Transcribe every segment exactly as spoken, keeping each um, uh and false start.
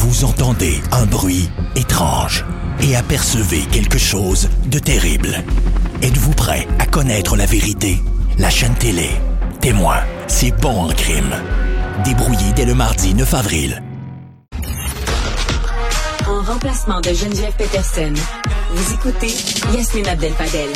Vous entendez un bruit étrange et apercevez quelque chose de terrible. Êtes-vous prêt à connaître la vérité? La chaîne télé Témoin, c'est bon en crime. Débrouillé dès le mardi neuf avril. En remplacement de Geneviève Peterson, vous écoutez Yasmine Abdel-Fadel.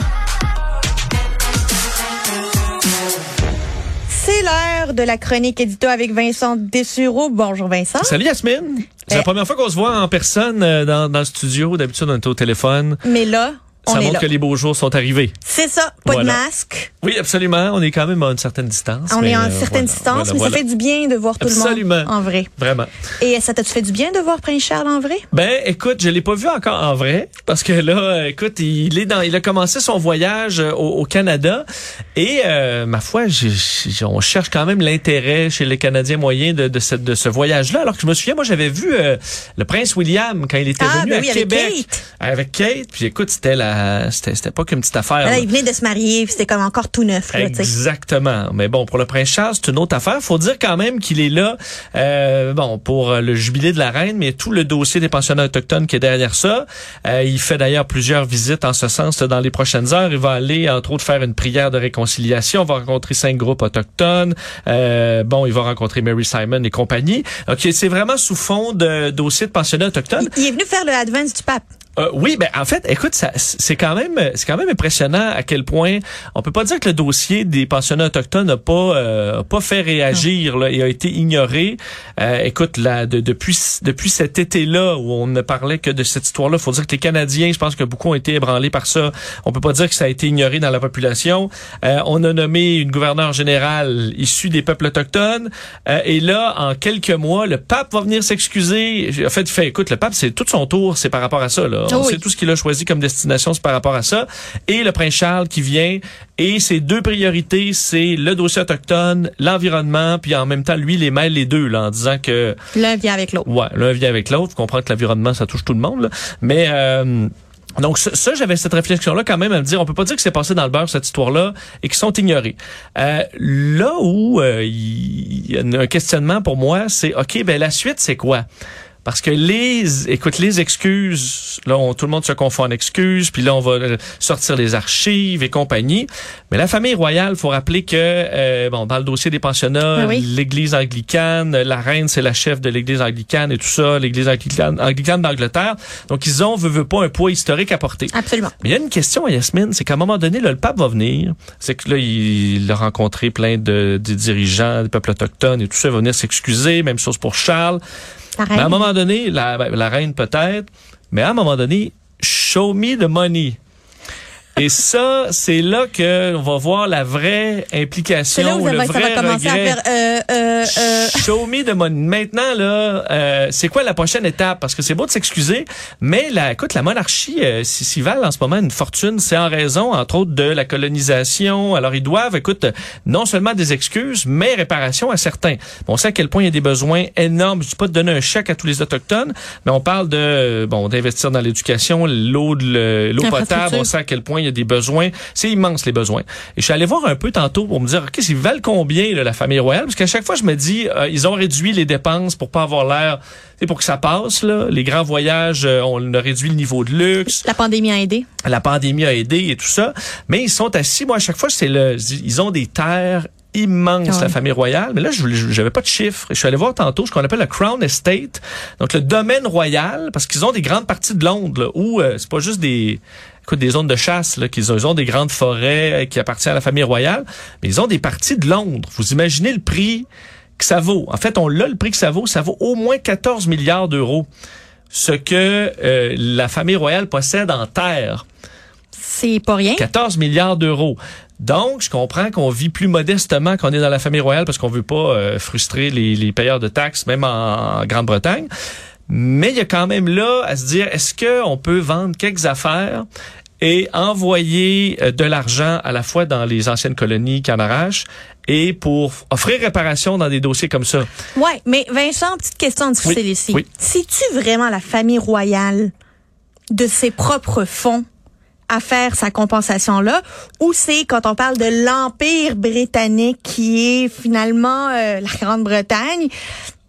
C'est l'heure de la chronique édito avec Vincent Dessureau. Bonjour Vincent. Salut Yasmine. C'est eh. la première fois qu'on se voit en personne dans, dans le studio. D'habitude, on est au téléphone. Mais là, on Ça est montre là. que les beaux jours sont arrivés. C'est ça, pas voilà. de masque. Oui, absolument. On est quand même à une certaine distance. On mais est à une euh, certaine voilà, distance, voilà, mais voilà. ça fait du bien de voir tout absolument. le monde en vrai. Vraiment. Et ça t'a-tu fait du bien de voir Prince Charles en vrai? Ben, écoute, je l'ai pas vu encore en vrai, parce que là, écoute, il est dans, il a commencé son voyage au, au Canada, et euh, ma foi, j'ai, j'ai, on cherche quand même l'intérêt chez les Canadiens moyens de, de, ce, de ce voyage-là. Alors que je me souviens, moi, j'avais vu euh, le Prince William quand il était ah, venu ben à oui, Québec avec Kate. Avec Kate. Puis écoute, c'était la, c'était, c'était pas qu'une petite affaire. Là, là. il venait de se marier, puis c'était comme encore tout neuf. Là, Exactement. Mais bon, pour le Prince Charles, c'est une autre affaire. Faut dire quand même qu'il est là, euh, bon, pour le jubilé de la reine, mais tout le dossier des pensionnats autochtones qui est derrière ça. Euh, il fait d'ailleurs plusieurs visites en ce sens là, dans les prochaines heures. Il va aller, entre autres, faire une prière de réconciliation. Il va rencontrer cinq groupes autochtones. Euh, bon, il va rencontrer Mary Simon et compagnie. Donc, c'est vraiment sous fond de dossier de pensionnats autochtones. Il, il est venu faire le advance du pape. Euh, oui, ben en fait, écoute, ça, c'est quand même, c'est quand même impressionnant à quel point on peut pas dire que le dossier des pensionnats autochtones n'a pas, euh, pas fait réagir là, et a été ignoré. Euh, écoute, là, de, depuis, depuis cet été-là où on ne parlait que de cette histoire-là, faut dire que les Canadiens, je pense que beaucoup ont été ébranlés par ça. On peut pas dire que ça a été ignoré dans la population. Euh, on a nommé une gouverneure générale issue des peuples autochtones, euh, et là, en quelques mois, le pape va venir s'excuser. En fait, il fait, écoute, le pape, c'est tout son tour, c'est par rapport à ça là. On oui. sait tout ce qu'il a choisi comme destination, c'est par rapport à ça. Et le Prince Charles qui vient, et ses deux priorités, c'est le dossier autochtone, l'environnement, puis en même temps, lui, les mêle les deux, là, en disant que... L'un vient avec l'autre. Ouais, l'un vient avec l'autre. Vous comprenez que l'environnement, ça touche tout le monde, là. Mais... Euh, Donc ça, ça, j'avais cette réflexion-là quand même à me dire, on peut pas dire que c'est passé dans le beurre cette histoire-là et qu'ils sont ignorés. Euh, là où euh, il y a un questionnement pour moi, c'est ok, ben la suite c'est quoi? Parce que les, écoute, les excuses, là, on, tout le monde se confond en excuses, puis là, on va sortir les archives et compagnie. Mais la famille royale, faut rappeler que, euh, bon, dans le dossier des pensionnats, oui. l'Église anglicane, la reine, c'est la chef de l'Église anglicane et tout ça, l'Église anglicane, anglicane d'Angleterre. Donc, ils ont, veut, veut pas, un poids historique à porter. Absolument. Mais il y a une question, Yasmine, c'est qu'à un moment donné, là, le pape va venir. C'est que là, il, il a rencontré plein de, de dirigeants des peuples autochtones et tout ça. Il va venir s'excuser. Même chose pour Charles. Mais à un moment donné, la, la reine peut-être, mais à un moment donné, show me the money. Et ça, c'est là que on va voir la vraie implication, là où le ça vrai va commencer regret. À faire, euh, euh, euh... Show me the money. Maintenant, là, euh, c'est quoi la prochaine étape? Parce que c'est beau de s'excuser, mais la, écoute, la monarchie, euh, s'ils valent en ce moment une fortune, c'est en raison, entre autres, de la colonisation. Alors, ils doivent, écoute, non seulement des excuses, mais réparation à certains. Bon, on sait à quel point il y a des besoins énormes. Je dis pas de donner un chèque à tous les Autochtones, mais on parle de, bon, d'investir dans l'éducation, l'eau, de, l'eau potable. On sait à quel point il y a des besoins. C'est immense, les besoins. Et je suis allé voir un peu tantôt pour me dire, OK, ils valent combien, là, la famille royale? Parce qu'à chaque fois, je me dis, euh, ils ont réduit les dépenses pour pas avoir l'air, c'est pour que ça passe, là. Les grands voyages, euh, on a réduit le niveau de luxe. La pandémie a aidé. La pandémie a aidé et tout ça. Mais ils sont assis, moi, à chaque fois, c'est le, ils ont des terres immense, ouais. La famille royale. Mais là, je j'avais pas de chiffres. Je suis allé voir tantôt ce qu'on appelle le Crown Estate, donc le domaine royal, parce qu'ils ont des grandes parties de Londres, là, où euh, c'est pas juste des... Écoute, des zones de chasse, là, qu'ils ont, ils ont des grandes forêts euh, qui appartiennent à la famille royale, mais ils ont des parties de Londres. Vous imaginez le prix que ça vaut. En fait, on l'a, le prix que ça vaut. Ça vaut au moins quatorze milliards d'euros. Ce que euh, la famille royale possède en terre. C'est pas rien. quatorze milliards d'euros. Donc, je comprends qu'on vit plus modestement qu'on est dans la famille royale parce qu'on veut pas euh, frustrer les, les payeurs de taxes, même en, en Grande-Bretagne. Mais il y a quand même là à se dire, est-ce qu'on peut vendre quelques affaires et envoyer euh, de l'argent à la fois dans les anciennes colonies qui en arrachent et pour offrir réparation dans des dossiers comme ça? Ouais, mais Vincent, petite question difficile oui, ici. Oui. C'est-tu vraiment la famille royale de ses propres fonds à faire sa compensation-là, ou c'est quand on parle de l'Empire britannique qui est finalement euh, la Grande-Bretagne,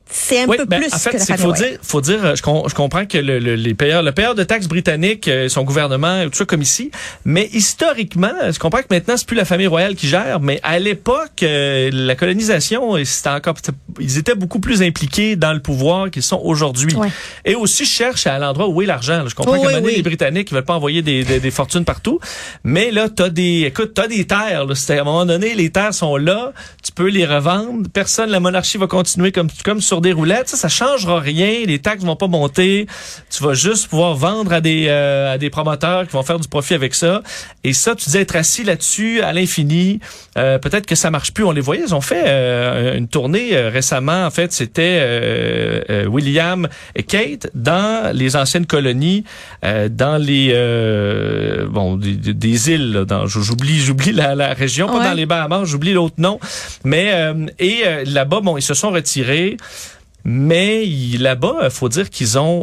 c'est un oui, peu ben, plus en fait, que la c'est famille faut royale. dire, faut dire, je, com- je comprends que le, le, les payeurs, le payeur de taxes britannique, euh, son gouvernement, tout ça comme ici, mais historiquement, je comprends que maintenant c'est plus la famille royale qui gère, mais à l'époque, euh, la colonisation, c'était encore, ils étaient beaucoup plus impliqués dans le pouvoir qu'ils sont aujourd'hui. Ouais. Et aussi cherchent à l'endroit où est l'argent. Là. Je comprends oh, qu'à un moment donné, oui. les Britanniques, ils veulent pas envoyer des, des, des fortunes partout, mais là, t'as des, écoute, t'as des terres. Là, à un moment donné, les terres sont là, tu peux les revendre. Personne, la monarchie va continuer comme comme sur des roulettes. Ça, ça changera rien. Les taxes vont pas monter. Tu vas juste pouvoir vendre à des euh, à des promoteurs qui vont faire du profit avec ça. Et ça, tu dis être assis là-dessus à l'infini. Euh, peut-être que ça marche plus. On les voyait. Ils ont fait euh, une tournée euh, récemment. En fait, c'était euh, euh, William et Kate dans les anciennes colonies, euh, dans les euh, bon des, des îles. Là, dans, j'oublie j'oublie la, la région, pas ouais. dans les Bahamas. J'oublie l'autre nom. Mais euh, et euh, là-bas, bon, ils se sont retirés. Mais là-bas, il faut dire qu'ils ont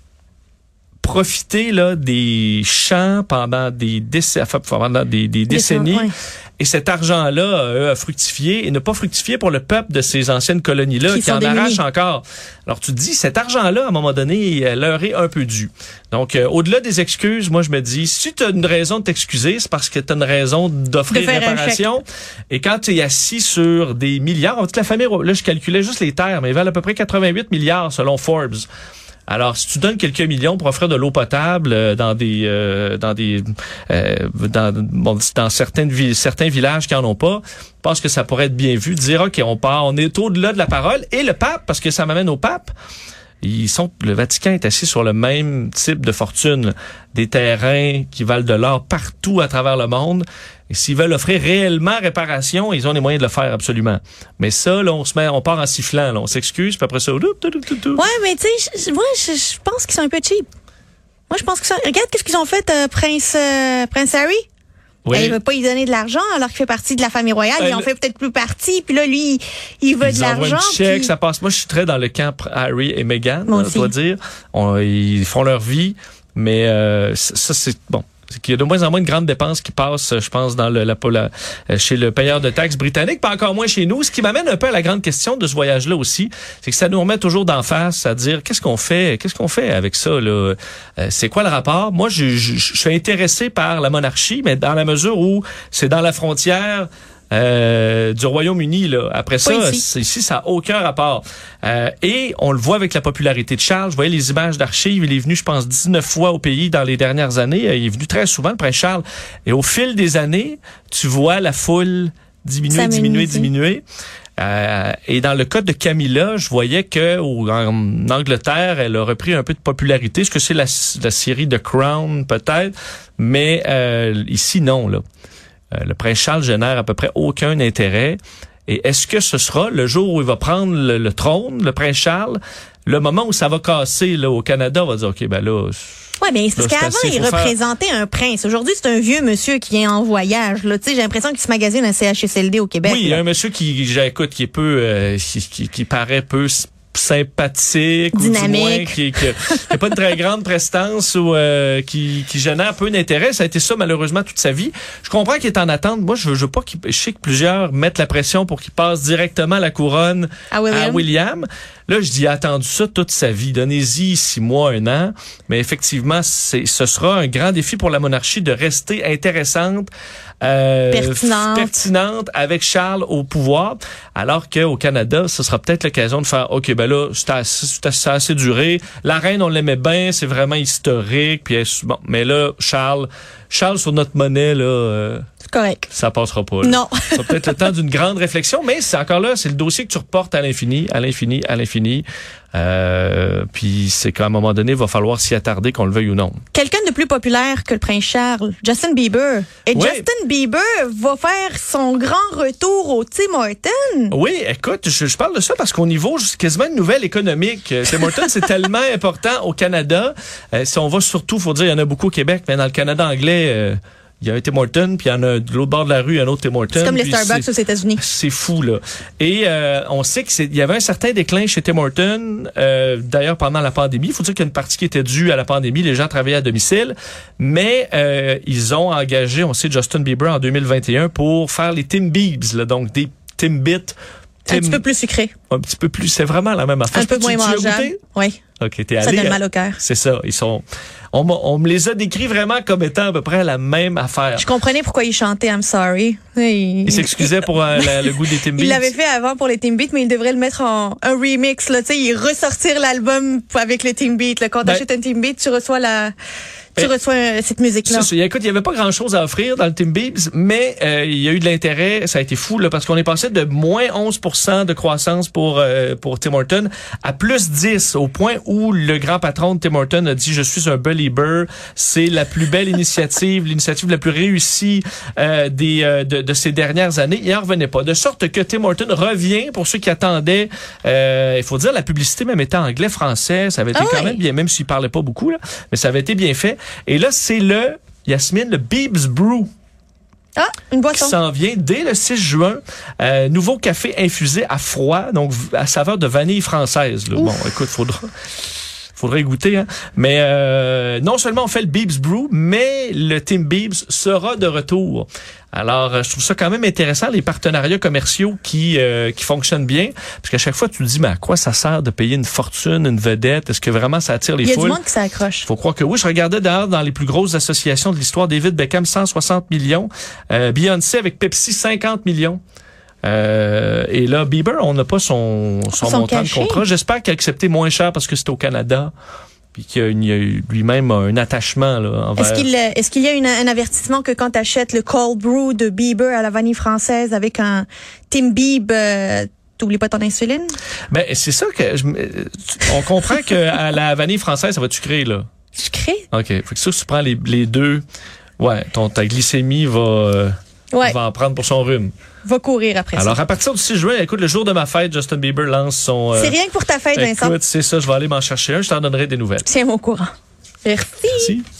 profité là des champs pendant des, déc- enfin, pendant des, des décennies. Ouais. Et cet argent-là euh, a fructifié et n'a pas fructifié pour le peuple de ces anciennes colonies-là qui, qui en démunis. Arrachent encore. Alors tu te dis, cet argent-là, à un moment donné, leur est un peu dû. Donc, euh, au-delà des excuses, moi je me dis, si tu as une raison de t'excuser, c'est parce que tu as une raison d'offrir de réparation. Et quand tu es assis sur des milliards, on dit que la famille, là je calculais juste les terres, mais ils valent à peu près quatre-vingt-huit milliards selon Forbes. Alors, si tu donnes quelques millions pour offrir de l'eau potable euh, dans des euh, dans des euh, dans bon, dans certaines villes, certains villages qui en ont pas, je pense que ça pourrait être bien vu de dire OK, on part, on est au-delà de la parole. Et le pape, parce que ça m'amène au pape, ils sont le Vatican est assis sur le même type de fortune, des terrains qui valent de l'or partout à travers le monde. Et s'ils veulent offrir réellement réparation, ils ont les moyens de le faire absolument. Mais ça, là, on se met, on part en sifflant, là, on s'excuse, puis après ça, tout, tout, tout, tout. Ouais, mais tu sais, moi, je, je pense qu'ils sont un peu cheap. Moi, je pense que ça. Regarde, qu'est-ce qu'ils ont fait, euh, Prince, euh, Prince Harry. Oui. Ben, il veut pas y donner de l'argent alors qu'il fait partie de la famille royale. Euh, il en fait peut-être plus partie. Puis là, lui, il veut de l'argent. Un chèque, puis... ça passe. Moi, je suis très dans le camp Harry et Meghan, je dois dire. On, ils font leur vie, mais euh, ça, c'est bon. C'est qu'il y a de moins en moins de grandes dépenses qui passent, je pense, dans le, la, la, chez le payeur de taxes britannique, pas encore moins chez nous. Ce qui m'amène un peu à la grande question de ce voyage-là aussi, c'est que ça nous remet toujours d'en face à dire qu'est-ce qu'on fait, qu'est-ce qu'on fait avec ça là. Euh, c'est quoi le rapport? Moi, je, je, je suis intéressé par la monarchie, mais dans la mesure où c'est dans la frontière. Euh, du Royaume-Uni, là. Après ça, oui, ici. ici, ça n'a aucun rapport. Euh, et on le voit avec la popularité de Charles. Je voyais les images d'archives. Il est venu, je pense, dix-neuf fois au pays dans les dernières années. Il est venu très souvent, le prince Charles. Et au fil des années, tu vois la foule diminuer, ça diminuer, diminuer. Euh, et dans le cas de Camilla, je voyais que au, en Angleterre, elle a repris un peu de popularité. Est-ce que c'est la, la série The Crown, peut-être? Mais euh, ici, non, là. Euh, le prince Charles génère à peu près aucun intérêt. Et est-ce que ce sera le jour où il va prendre le, le trône, le prince Charles, le moment où ça va casser là au Canada, on va dire OK, ben là. Ouais, mais c'est parce là, qu'avant il représentait faire... un prince. Aujourd'hui, c'est un vieux monsieur qui est en voyage. Là, tu sais, j'ai l'impression qu'il se magasine un C H S L D au Québec. Oui, il y a un monsieur qui, j'écoute, qui est peu, euh, qui, qui, qui paraît peu sympathique, dynamique, ou du moins qui, qui, qui a pas une très grande prestance ou euh, qui, qui génère peu d'intérêt. Ça a été ça malheureusement toute sa vie. Je comprends qu'il est en attente. Moi, je veux, je veux pas qu'il, je sais que plusieurs mettent la pression pour qu'il passe directement la couronne à William. À William. Là, je dis, il a attendu ça toute sa vie. Donnez-y six mois, un an. Mais effectivement, c'est, ce sera un grand défi pour la monarchie de rester intéressante, euh, pertinente. pertinente avec Charles au pouvoir. Alors qu'au Canada, ce sera peut-être l'occasion de faire, OK, ben là, c'est assez, c'est assez, assez duré. La reine, on l'aimait bien, c'est vraiment historique. Puis bon, mais là, Charles, Charles sur notre monnaie, là, euh, c'est correct. Ça passera pas. Là. Non. Ça va peut-être le temps d'une grande réflexion, mais c'est encore là, c'est le dossier que tu reportes à l'infini, à l'infini, à l'infini. Euh, puis c'est qu'à un moment donné, il va falloir s'y attarder, qu'on le veuille ou non. Quelqu'un de plus populaire que le prince Charles, Justin Bieber. Et oui. Justin Bieber va faire son grand retour au Tim Hortons. Oui, écoute, je, je parle de ça parce qu'au niveau, c'est quasiment une nouvelle économique. Tim Hortons, c'est tellement important au Canada. Euh, si on va surtout, faut dire, il y en a beaucoup au Québec, mais dans le Canada anglais, euh, il y a un Tim Hortons, puis il y en a de l'autre bord de la rue, il y a un autre Tim Hortons. C'est comme les Starbucks aux États-Unis. C'est fou, là. Et euh, on sait qu'il y avait un certain déclin chez Tim Hortons, euh, d'ailleurs pendant la pandémie. Il faut dire qu'il y a une partie qui était due à la pandémie. Les gens travaillaient à domicile. Mais euh, ils ont engagé, on sait, Justin Bieber en deux mille vingt et un pour faire les Tim Biebs, là, donc des Timbits Tim... Un petit peu plus sucré. Un petit peu plus. C'est vraiment la même affaire. Un peu moins mangeable. Oui. OK, t'es allé. Ça donne mal au cœur. C'est ça. Ils sont. On, on me les a décrits vraiment comme étant à peu près la même affaire. Je comprenais pourquoi il chantait I'm sorry. Il, il s'excusait pour euh, la, le goût des Tim Beats. Il l'avait fait avant pour les Tim Beats, mais il devrait le mettre en un remix. Là, tu sais, il ressortir l'album avec les Tim Beats. Là. Quand ben, t'achètes un Tim Beat, tu reçois la. Tu ben, reçois euh, cette musique-là. C'est ça. Écoute, il y avait pas grand-chose à offrir dans le Tim Beats, mais euh, il y a eu de l'intérêt. Ça a été fou là, parce qu'on est passé de moins onze pour cent de croissance pour euh, pour Tim Hortons à plus dix, au point où le grand patron de Tim Hortons a dit « Je suis un believer, c'est la plus belle initiative, l'initiative la plus réussie euh, des euh, de, de ces dernières années. » Il en revenait pas. De sorte que Tim Hortons revient, pour ceux qui attendaient, euh, il faut dire, la publicité même était anglais-français, ça avait été ah quand oui. même bien, même s'il parlait pas beaucoup, là, mais ça avait été bien fait. Et là, c'est le, Yasmine, le Beebs Brew. Ah, une boisson. Qui s'en vient dès le six juin. Euh, nouveau café infusé à froid, donc à saveur de vanille française. Là. Bon, écoute, faudra... Faudrait goûter, hein. Mais euh, non seulement on fait le Beebs Brew, mais le Tim Beebs sera de retour. Alors, je trouve ça quand même intéressant, les partenariats commerciaux qui euh, qui fonctionnent bien. Parce qu'à chaque fois, tu te dis, mais à quoi ça sert de payer une fortune, une vedette? Est-ce que vraiment ça attire les foules? Il y a du monde qui s'accroche. Faut croire que oui. Je regardais d'ailleurs dans les plus grosses associations de l'histoire, David Beckham, cent soixante millions. Euh, Beyoncé avec Pepsi, cinquante millions. Euh, et là, Bieber, on n'a pas son, son, son montant cachet. de contrat. J'espère qu'il a accepté moins cher parce que c'est au Canada. Puis qu'il y a, une, il y a eu lui-même un attachement là, envers... Est-ce qu'il, est-ce qu'il y a une, un avertissement que quand tu achètes le cold brew de Bieber à la vanille française avec un Tim Bieb, euh, t'oublies pas ton insuline? Ben, c'est ça que... Je, on comprend que à la vanille française, ça va sucrer, là. Sucré? OK. Fait que ça, si tu prends les, les deux, ouais, ton, ta glycémie va... Euh, ouais. va en prendre pour son rhume. Va courir après Alors, ça. Alors, à partir du six juin, écoute, le jour de ma fête, Justin Bieber lance son... Euh, c'est rien que pour ta fête, Vincent. Écoute, c'est ça, je vais aller m'en chercher un, je t'en donnerai des nouvelles. Tiens-moi au courant. Merci. Merci.